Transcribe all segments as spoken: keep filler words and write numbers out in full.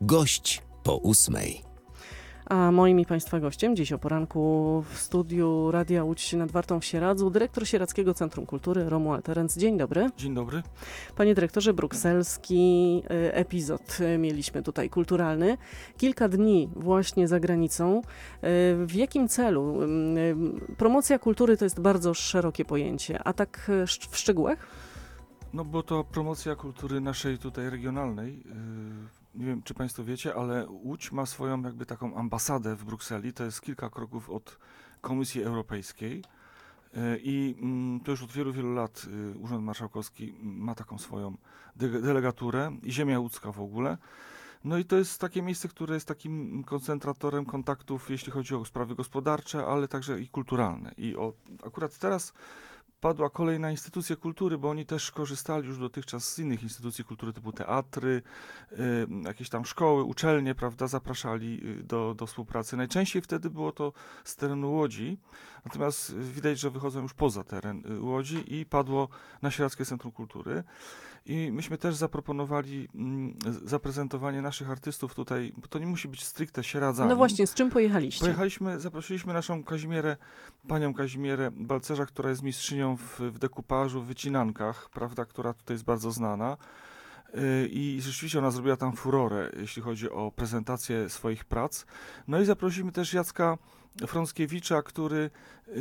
Gość po ósmej. A moim i Państwa gościem dziś o poranku w studiu Radia Łódź nad Wartą w Sieradzu dyrektor Sieradzkiego Centrum Kultury Romuald Terenc. Dzień dobry. Dzień dobry. Panie dyrektorze, brukselski epizod mieliśmy tutaj kulturalny. Kilka dni właśnie za granicą. W jakim celu? Promocja kultury to jest bardzo szerokie pojęcie, a tak w szczegółach? No bo to promocja kultury naszej tutaj regionalnej. Nie wiem, czy Państwo wiecie, ale Łódź ma swoją jakby taką ambasadę w Brukseli. To jest kilka kroków od Komisji Europejskiej. I to już od wielu, wielu lat Urząd Marszałkowski ma taką swoją de- delegaturę i ziemia łódzka w ogóle. No i to jest takie miejsce, które jest takim koncentratorem kontaktów, jeśli chodzi o sprawy gospodarcze, ale także i kulturalne. I o, akurat teraz padła kolej na instytucje kultury, bo oni też korzystali już dotychczas z innych instytucji kultury typu teatry, y, jakieś tam szkoły, uczelnie, prawda, zapraszali do, do współpracy. Najczęściej wtedy było to z terenu Łodzi, natomiast widać, że wychodzą już poza teren Łodzi i padło na Sieradzkie Centrum Kultury. I myśmy też zaproponowali mm, zaprezentowanie naszych artystów tutaj, bo to nie musi być stricte Sieradzami. No właśnie, z czym pojechaliście? Pojechaliśmy, zaprosiliśmy naszą Kazimierę, panią Kazimierę Balcerza, która jest mistrzynią w, w dekupażu, w wycinankach, prawda, która tutaj jest bardzo znana. Yy, I rzeczywiście ona zrobiła tam furorę, jeśli chodzi o prezentację swoich prac. No i zaprosiliśmy też Jacka Frąckiewicza, który y,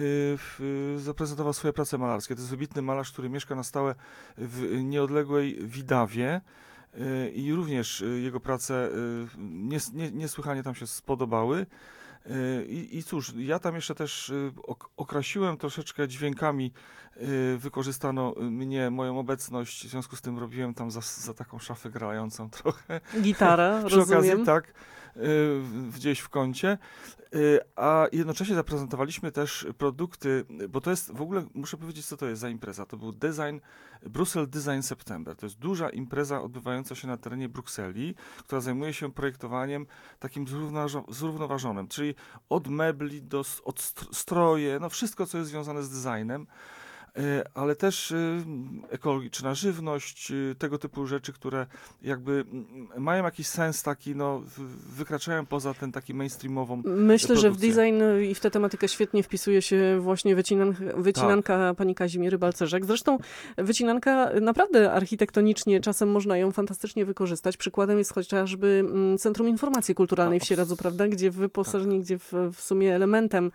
w, zaprezentował swoje prace malarskie. To jest wybitny malarz, który mieszka na stałe w nieodległej Widawie y, i również y, jego prace y, nies, nie, niesłychanie tam się spodobały. Y, I, I cóż, ja tam jeszcze też y, ok, okrasiłem troszeczkę dźwiękami, y, wykorzystano mnie, moją obecność, w związku z tym robiłem tam za, za taką szafę grającą trochę. Gitara, Przy rozumiem. okazji, tak, y, gdzieś w kącie. Y, a jednocześnie zaprezentowaliśmy też produkty, bo to jest, w ogóle muszę powiedzieć, co to jest za impreza. To był Design, Brussels Design September. To jest duża impreza odbywająca się na terenie Brukseli, która zajmuje się projektowaniem takim zrównoważo- zrównoważonym, czyli od mebli do s- od st- stroje, no wszystko, co jest związane z designem. Y, ale też y, ekologiczna żywność, y, tego typu rzeczy, które jakby y, mają jakiś sens taki, no, w, wykraczają poza ten taki mainstreamową Myślę, że w produkcję. design i w tę tematykę świetnie wpisuje się właśnie wycinan- wycinanka tak. pani Kazimiery Balcerzek. Zresztą wycinanka naprawdę architektonicznie czasem można ją fantastycznie wykorzystać. Przykładem jest chociażby Centrum Informacji Kulturalnej w Sieradzu, prawda, gdzie wyposażenie, tak. gdzie w, w sumie elementem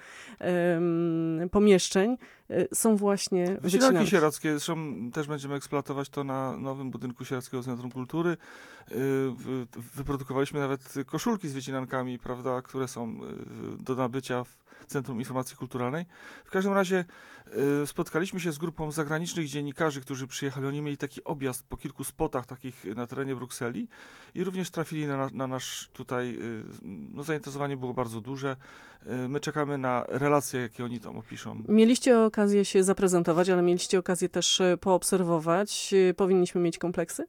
um, pomieszczeń są właśnie wycinanki wycinanki sieradzkie. Zresztą też będziemy eksploatować to na nowym budynku Sieradzkiego Centrum Kultury. Wyprodukowaliśmy nawet koszulki z wycinankami, prawda, które są do nabycia w Centrum Informacji Kulturalnej. W każdym razie spotkaliśmy się z grupą zagranicznych dziennikarzy, którzy przyjechali. Oni mieli taki objazd po kilku spotach takich na terenie Brukseli i również trafili na, na nasz tutaj, no zainteresowanie było bardzo duże. My czekamy na relacje, jakie oni tam opiszą. Mieliście okazję się zaprezentować, ale mieliście okazję też poobserwować. Powinniśmy mieć kompleksy?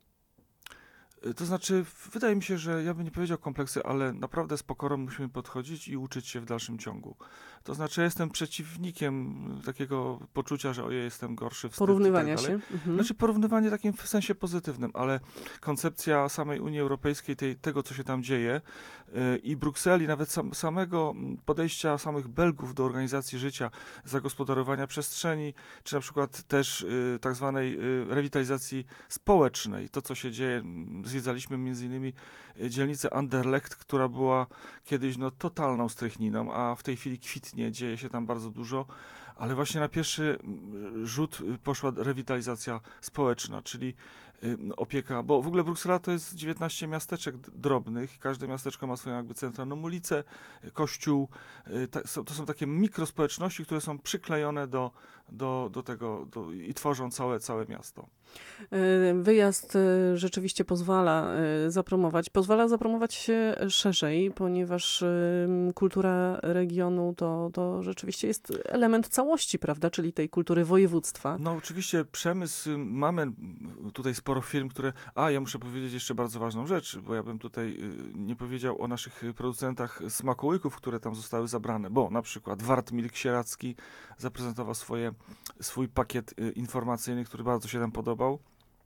To znaczy, wydaje mi się, że ja bym nie powiedział kompleksy, ale naprawdę z pokorą musimy podchodzić i uczyć się w dalszym ciągu. To znaczy, ja jestem przeciwnikiem takiego poczucia, że ojej, jestem gorszy, wstyd porównywania i tak dalej. się. Mhm. Znaczy porównywanie takim w sensie pozytywnym, ale koncepcja samej Unii Europejskiej, tej, tego, co się tam dzieje yy, i Brukseli, nawet sam, samego podejścia samych Belgów do organizacji życia, zagospodarowania przestrzeni, czy na przykład też yy, tak zwanej yy, rewitalizacji społecznej. To, co się dzieje, zwiedzaliśmy między innymi dzielnicę Anderlecht, która była kiedyś no, totalną strychniną, a w tej chwili kwitnie, dzieje się tam bardzo dużo, ale właśnie na pierwszy rzut poszła rewitalizacja społeczna, czyli opieka, bo w ogóle Bruksela to jest dziewiętnaście miasteczek drobnych, każde miasteczko ma swoją jakby centralną ulicę, kościół, to są takie mikrospołeczności, które są przyklejone do, do, do tego do, i tworzą całe, całe miasto. Wyjazd rzeczywiście pozwala zapromować, pozwala zapromować się szerzej, ponieważ kultura regionu to, to rzeczywiście jest element całości, prawda, czyli tej kultury województwa. No oczywiście przemysł, mamy tutaj sporo firm, które, a ja muszę powiedzieć jeszcze bardzo ważną rzecz, bo ja bym tutaj nie powiedział o naszych producentach smakołyków, które tam zostały zabrane, bo na przykład Wartmilk Sieradzki zaprezentował swoje, swój pakiet informacyjny, który bardzo się nam podobał.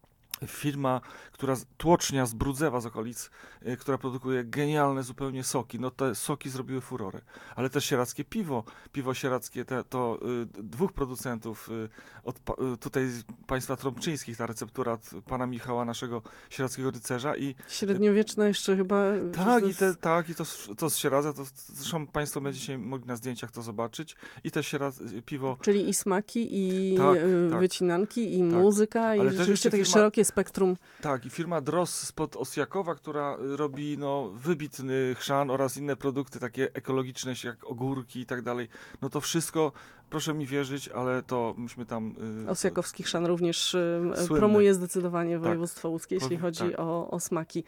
firma, która, z- tłocznia z Brudzewa, z okolic, y, która produkuje genialne zupełnie soki. No te soki zrobiły furorę. Ale też sieradzkie piwo. Piwo sieradzkie te, to y, dwóch producentów y, od pa, y, tutaj z państwa trąbczyńskich, ta receptura od pana Michała, naszego sieradzkiego rycerza i Średniowieczne jeszcze chyba... tak, to i, te, jest- tak, i to, z- to z Sieradza, to zresztą państwo będziecie mogli na zdjęciach to zobaczyć. I też Sieradz, piwo, Czyli i smaki, i Tak, y, tak. wycinanki, i Tak. muzyka, i Ale też rzeczywiście jeszcze takie firma- szerokie spektrum. tak, i firma Dross spod Osjakowa, która y, robi no, wybitny chrzan oraz inne produkty takie ekologiczne, jak ogórki i tak dalej. No to wszystko, proszę mi wierzyć, ale to myśmy tam... y, Osjakowski chrzan również y, Słynny. promuje zdecydowanie Tak. województwo łódzkie, jeśli Powi- chodzi tak. o, o smaki.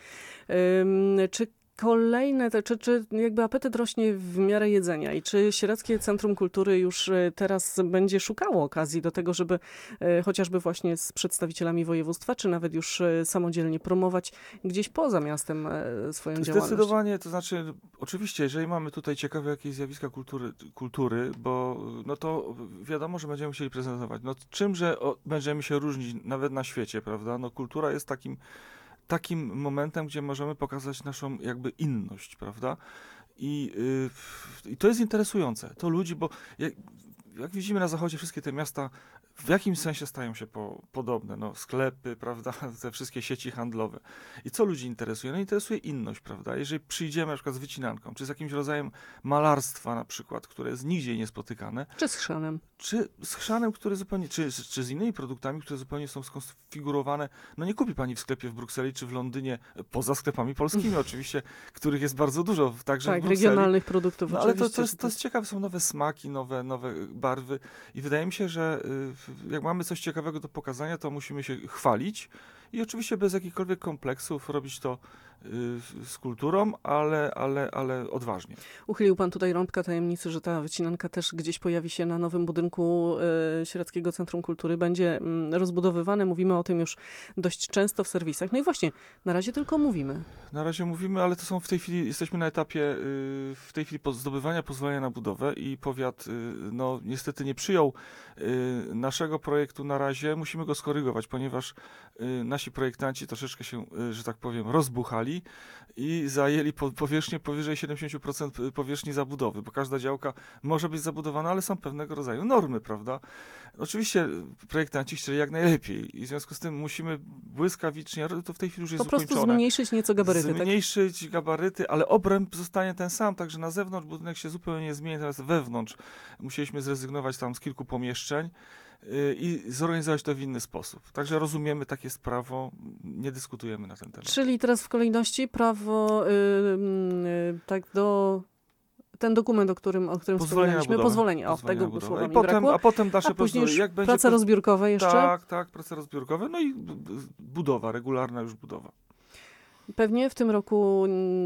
Ym, czy kolejne, te, czy, czy jakby apetyt rośnie w miarę jedzenia i czy Sieradzkie Centrum Kultury już y, teraz będzie szukało okazji do tego, żeby y, chociażby właśnie z przedstawicielami województwa, czy nawet już y, samodzielnie promować gdzieś poza miastem y, swoją działalność? Zdecydowanie, to znaczy, oczywiście, jeżeli mamy tutaj ciekawe jakieś zjawiska kultury, kultury, bo no to wiadomo, że będziemy musieli prezentować. No czymże o, będziemy się różnić nawet na świecie, prawda? No kultura jest takim, takim momentem, gdzie możemy pokazać naszą jakby inność, prawda? I, yy, i to jest interesujące. To ludzi, bo jak, jak widzimy na zachodzie, wszystkie te miasta w jakimś sensie stają się po, podobne. No, sklepy, prawda, te wszystkie sieci handlowe. I co ludzi interesuje? No interesuje inność, prawda? Jeżeli przyjdziemy na przykład z wycinanką, czy z jakimś rodzajem malarstwa na przykład, które jest nigdzie niespotykane, Czy z chrzanem? czy z chrzanem, który zupełnie, czy, czy z innymi produktami, które zupełnie są skonfigurowane, no nie kupi pani w sklepie w Brukseli czy w Londynie, poza sklepami polskimi oczywiście, których jest bardzo dużo, także Tak, w Brukseli. regionalnych produktów No ale to, oczywiście. to, jest, to jest ciekawe, są nowe smaki, nowe, nowe barwy i wydaje mi się, że y, jak mamy coś ciekawego do pokazania, to musimy się chwalić i oczywiście bez jakichkolwiek kompleksów robić to y, z kulturą, ale, ale, ale odważnie. Uchylił pan tutaj rąbka tajemnicy, że ta wycinanka też gdzieś pojawi się na nowym budynku y, Sieradzkiego Centrum Kultury. Będzie mm, rozbudowywane. Mówimy o tym już dość często w serwisach. No i właśnie, na razie tylko mówimy. Na razie mówimy, ale to są w tej chwili, jesteśmy na etapie y, w tej chwili po- zdobywania pozwolenia na budowę i powiat y, no niestety nie przyjął y, naszego projektu na razie. Musimy go skorygować, ponieważ y, nasi projektanci troszeczkę się, y, że tak powiem, rozbuchali i zajęli po, powierzchnię powyżej siedemdziesiąt procent powierzchni zabudowy, bo każda działka może być zabudowana, ale są pewnego rodzaju normy, prawda? Oczywiście projektanci chcieli jak najlepiej i w związku z tym musimy błyskawicznie, to w tej chwili już jest Po prostu ukończone. zmniejszyć nieco gabaryty, tak? Zmniejszyć gabaryty, ale obręb zostanie ten sam, także na zewnątrz budynek się zupełnie nie zmieni, natomiast wewnątrz musieliśmy zrezygnować tam z kilku pomieszczeń yy, i zorganizować to w inny sposób. Także rozumiemy, takie jest prawo, nie dyskutujemy na ten temat. Czyli teraz w kolejności prawo, y, y, tak do... Ten dokument, o którym, o którym Pozwolenie na wspominaliśmy, budowę. pozwolenie, o, Pozwolenie na tego budowę. słowa I mi potem, brakło. a potem nasze A później procedury. już Jak będzie prace poz- rozbiórkowe jeszcze. Tak, tak, prace rozbiórkowe, no i b- b- budowa, regularna już budowa. Pewnie w tym roku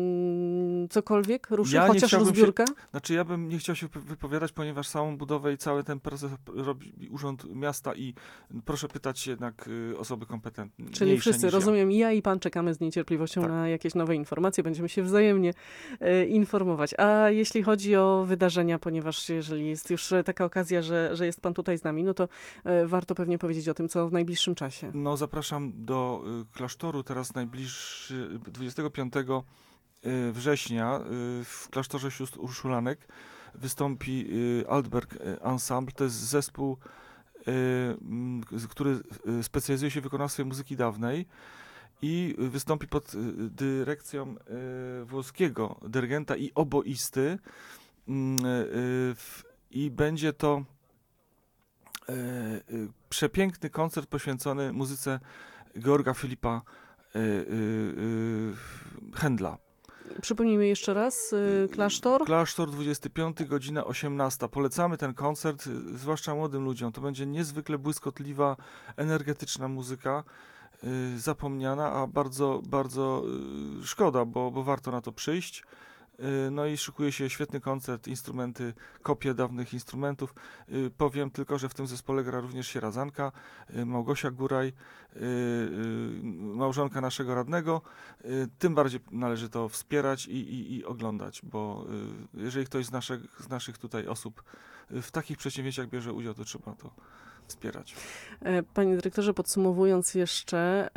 mm, cokolwiek ruszy, Ja nie chociaż chciałbym się- rozbiórka. Znaczy ja bym nie chciał się wy- wypowiadać, ponieważ całą budowę i cały ten proces robi Urząd Miasta i proszę pytać jednak y, osoby kompetentne. Czyli wszyscy, rozumiem, ja i pan czekamy z niecierpliwością Tak. na jakieś nowe informacje. Będziemy się wzajemnie e, informować. A jeśli chodzi o wydarzenia, ponieważ jeżeli jest już e, taka okazja, że, że jest pan tutaj z nami, no to e, warto pewnie powiedzieć o tym, co w najbliższym czasie. No zapraszam do y, klasztoru teraz najbliższy dwudziestego piątego y, września y, w klasztorze sióstr Urszulanek wystąpi y, Altberg y, Ensemble. To jest zespół, y, m, z- który y, specjalizuje się w wykonawstwie muzyki dawnej i wystąpi pod y, dyrekcją y, włoskiego dyrygenta i oboisty Mm, y, y, w- i będzie to e, y, przepiękny koncert poświęcony muzyce Georga Filipa y, y, y, Händla. Przypomnijmy jeszcze raz, e, klasztor. Klasztor dwudziestego piątego, godzina osiemnasta. Polecamy ten koncert, y, zwłaszcza młodym ludziom. To będzie niezwykle błyskotliwa, energetyczna muzyka, y, zapomniana, a bardzo, bardzo y, szkoda, bo, bo warto na to przyjść. Y, No i szykuje się świetny koncert, instrumenty, kopie dawnych instrumentów. Y, Powiem tylko, że w tym zespole gra również sieradzanka, y, Małgosia Góraj, y, y, małżonka naszego radnego. Y, Tym bardziej należy to wspierać i, i, i oglądać, bo y, jeżeli ktoś z naszych, z naszych tutaj osób y, w takich przedsięwzięciach bierze udział, to trzeba to wspierać. Panie dyrektorze, podsumowując jeszcze,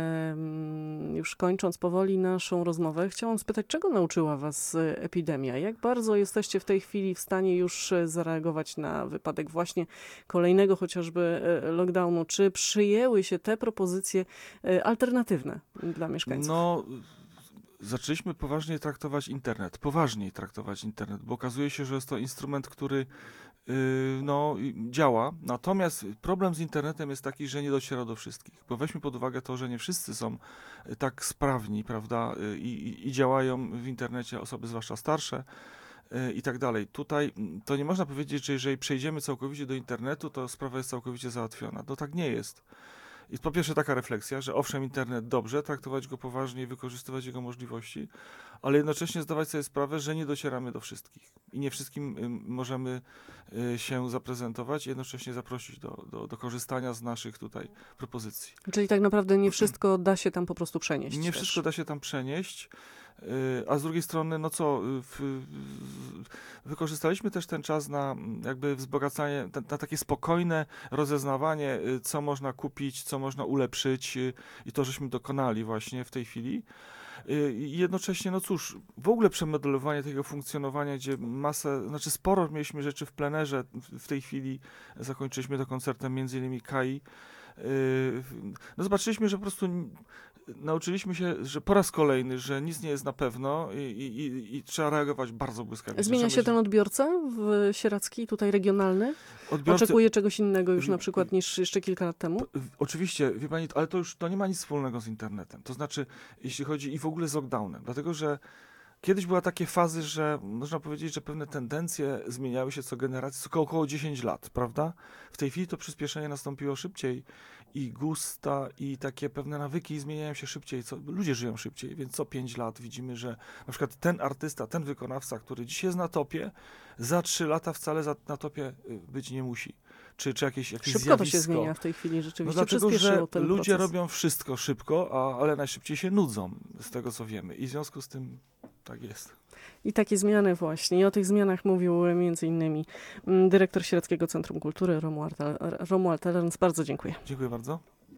już kończąc powoli naszą rozmowę, chciałam spytać, czego nauczyła was epidemia? Jak bardzo jesteście w tej chwili w stanie już zareagować na wypadek właśnie kolejnego chociażby lockdownu? Czy przyjęły się te propozycje alternatywne dla mieszkańców? No, zaczęliśmy poważnie traktować internet, poważniej traktować internet, bo okazuje się, że jest to instrument, który no, działa. Natomiast problem z internetem jest taki, że nie dociera do wszystkich. Bo weźmy pod uwagę to, że nie wszyscy są tak sprawni, prawda, i, i, i działają w internecie osoby zwłaszcza starsze i tak dalej. Tutaj to nie można powiedzieć, że jeżeli przejdziemy całkowicie do internetu, to sprawa jest całkowicie załatwiona. No tak nie jest. I po pierwsze taka refleksja, że owszem, internet dobrze, traktować go poważnie i wykorzystywać jego możliwości, ale jednocześnie zdawać sobie sprawę, że nie docieramy do wszystkich i nie wszystkim y, możemy y, się zaprezentować i jednocześnie zaprosić do, do, do korzystania z naszych tutaj propozycji. Czyli tak naprawdę nie wszystko da się tam po prostu przenieść. Nie też. wszystko da się tam przenieść. A z drugiej strony, no co, w, w, wykorzystaliśmy też ten czas na jakby wzbogacanie, na, na takie spokojne rozeznawanie, co można kupić, co można ulepszyć i to, żeśmy dokonali właśnie w tej chwili. I jednocześnie, no cóż, w ogóle przemodelowanie tego funkcjonowania, gdzie masę, znaczy sporo mieliśmy rzeczy w plenerze, w tej chwili zakończyliśmy to koncertem między innymi Kai. No zobaczyliśmy, że po prostu nauczyliśmy się, że po raz kolejny, że nic nie jest na pewno i, i, i trzeba reagować bardzo błyskawicznie. Zmienia się ten odbiorca w Sieradzki, tutaj regionalny? Odbiorcy... Oczekuje czegoś innego już na przykład niż jeszcze kilka lat temu? To, oczywiście, wie pani, ale to już to nie ma nic wspólnego z internetem. To znaczy, jeśli chodzi i w ogóle z lockdownem, dlatego że kiedyś były takie fazy, że można powiedzieć, że pewne tendencje zmieniały się co generacji, co około dziesięć lat, prawda? W tej chwili to przyspieszenie nastąpiło szybciej i gusta i takie pewne nawyki zmieniają się szybciej, co, ludzie żyją szybciej, więc co pięć lat widzimy, że na przykład ten artysta, ten wykonawca, który dziś jest na topie, za trzy lata wcale za, na topie być nie musi. Czy, czy jakieś, jakieś Szybko zjawisko. to się zmienia w tej chwili rzeczywiście. No dlatego, że ten ludzie proces. robią wszystko szybko, a, ale najszybciej się nudzą, z tego co wiemy. I w związku z tym tak jest. I takie zmiany właśnie. I o tych zmianach mówił między innymi dyrektor Sieradzkiego Centrum Kultury Romuald Telerns. Bardzo dziękuję. Dziękuję bardzo.